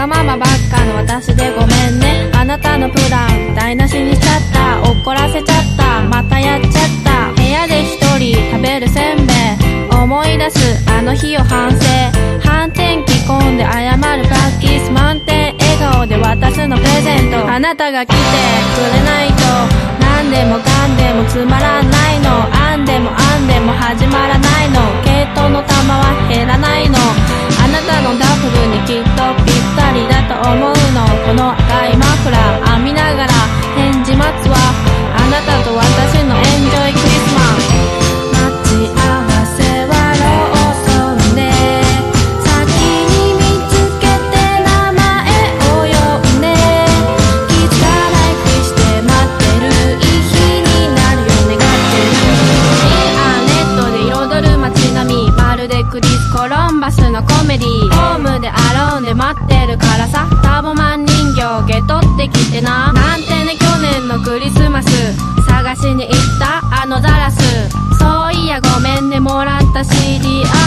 ままばっかの私でごめんね。あなたのプラン台無しにしちゃった。怒らせちゃった。またやっちゃった。部屋で一人食べるせんべい思い出すあの日を反省。反転着込んで謝るプラッキース満点笑顔で渡すのプレゼント。あなたが来てくれないと何でもかんでもつまらないの。あんでもあんでも始まらないの。毛糸の玉は減らないの。あなたのダッフルにきっとぴったりだと思うの。この赤いマフラー編みながら返事待つわ。あなたと私のエンジョイクリスマス。待ち合わせはローソンで先に見つけて名前を呼んで気づかないふりして待ってる。いい日になるよ願ってる。インターネットで彩る街並みまるでクリス・コロンバスのコメディ。ホームでアローンで待ってるからさ。ターボマン人形受け取ってきてな。なんてね去年のクリスマス探しに行ったあのザラス。そういやごめんねもらった CD